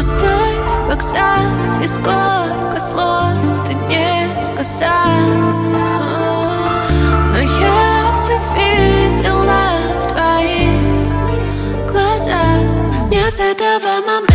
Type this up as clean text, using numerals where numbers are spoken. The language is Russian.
Пустой вокзал, и сколько слов ты не сказал. Но я все видела в твоих глазах. Не с этого момента